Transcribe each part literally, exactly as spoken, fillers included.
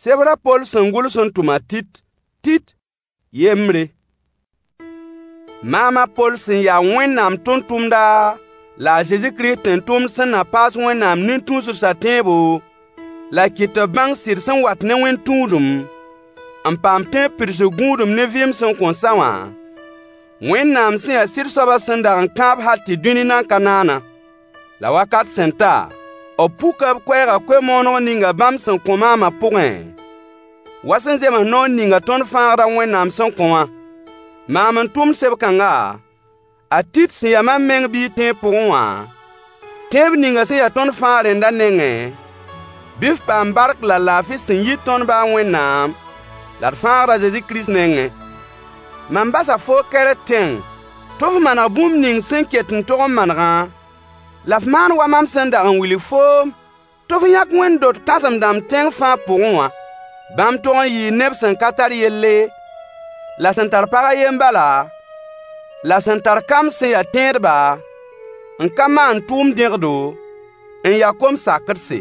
Sebra Paul sengul son tuma tit, tit, yemre. Mama Paul sen ya Wẽnnaam tʋʋm-tʋmda la Jésus-Christ n tʋʋm sẽn na paas Wẽnnaam nin-tũusr sa-tẽebo la kɩt tɩ b bãng sɩd sẽn wat ne wẽn-tũudum n paam tẽeb pidsg gũudum ne vɩɩm sẽn kõn sa wã. Wẽnnaam sẽn yaa sɩd-soabã sẽn dag n kãab hal tɩ dũni nan ka naana. La wakat sẽn ta, b puka b koɛɛga koe-mooneg ninga bãmb sẽn kõ maamã pʋgẽ. Wa sẽn zems noor ninga tõnd fãagda Wẽnnaam sẽn kõ wã. Maam n tʋmd seb-kãnga, a Tit sẽn ya mam meng bii tẽeb pʋgẽ wã. Tẽeb ninga sẽn ya tõnd fãa rẽnda nengẽ, bɩ f paam bark la laafɩ sẽn yit tõnd baa Wẽnnaam, la d fãagda Zezi-Kirist nengẽ. Mam basa foo kɛrd tẽng, tɩ f maneg bũmb ning sẽn ket n tog n manegã, la f maan wa mam sẽn dag n wilg foom, tɩ f yãk wẽnd dot kãsem-dãmb tẽng fãa pʋgẽ wã. Bãmb tog n yɩɩ neb sẽn ka tar yelle, la sẽn tar pagã yen bala, la sẽn tar kam sẽn ya tẽedba, n ka maan tʋʋm dẽgdo, n ya kom-sakdse.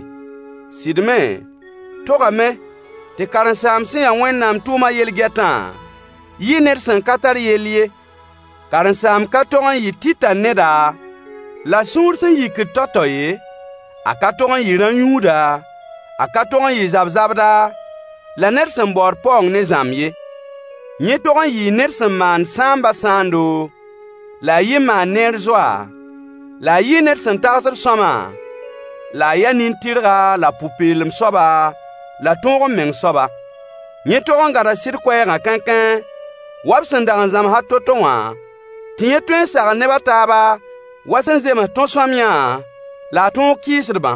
Sɩdme, togame, tɩ karen-saam sẽn ya Wẽnnaam tʋʋmã yel-gɛtã yɩ ned sẽn ka tar yell ye. Karen-saam ka tog n yɩ tɩta neda, la sũur sẽn yikd tao-tao ye. A ka tog n yɩ rã-yũuda, a ka tog n yɩ zab-zabda, la ned sẽn baood paoong ne zãmb ye. Yẽ tog n yɩ ned sẽn maan sãamba sãando, la a yɩ maan neer zoa, la a yɩ ned sẽn tagsd sõama, la a ya nin-tɩrga la pʋ-peelem soaba, la tõog n meng soaba. Yẽ tog n gada sɩd koɛɛgã kãnkã, wa b sẽn dag n zãmsa to-to wã, tɩ yẽ tõe n sagl neb a taaba wa sẽn zems tõe-sõamyã la a tõog kɩɩsdbã.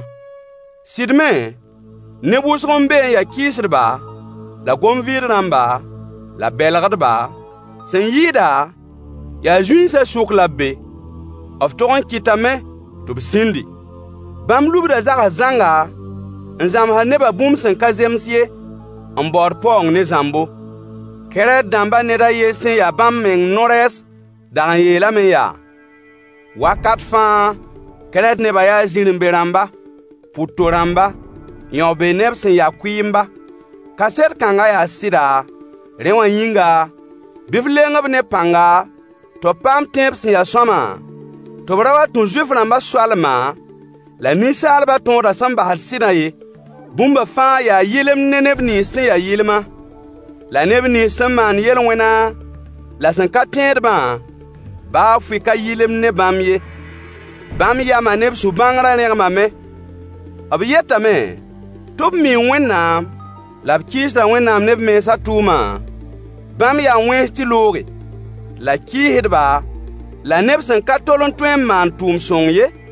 Sɩdme, neb wʋsg n be n ya kɩɩsdba, la gom-vɩɩd rãmba, la bɛlgdba, sẽn yɩɩda, yaa zũinsã sʋk la b be. B tog n kɩtame tɩ b sĩndi. Bãmb lubda zaga zãnga n zãmsa nebã bũmb sẽn ka zems ye, n baood paoong ne zãmbo. Kɛrɛd dãmba ned a yen sẽn ya bãmb meng no-rɛɛs dag n yeelame yaa: wakat fãa kɛrɛd nebã yaa zĩrĩmbe rãmba, pʋto rãmba, yõ be neb sẽn ya kʋɩɩmba. Kaset kãnga yaa sɩda, rẽ wã yĩnga, bɩ f leng b ne pãnga, tɩ b paam tẽeb sẽn ya sõama, tɩ b ra wa tũ Zuif-rãmbã soalma, la ninsaalbã tõoda sẽn basd sɩdã ye. Bũmba fãa yaa yɩlem ne neb nins sẽn ya yɩlmã, la neb nins sẽn maan yel-wẽna, la sẽn ka tẽedbã, baa fɩ ka yɩlem ne bãmb ye. Bãmb yama neb sũ-bãngrã rẽgmame. B yetame tɩ b mi Wẽnnaam, la b kɩɩsda Wẽnnaam ne b mensã tʋʋmã. Bãmb yaa wẽns tɩ looge, la kɩɩsdba, la neb sẽn ka tol n tõe n maan tʋʋm sõng ye.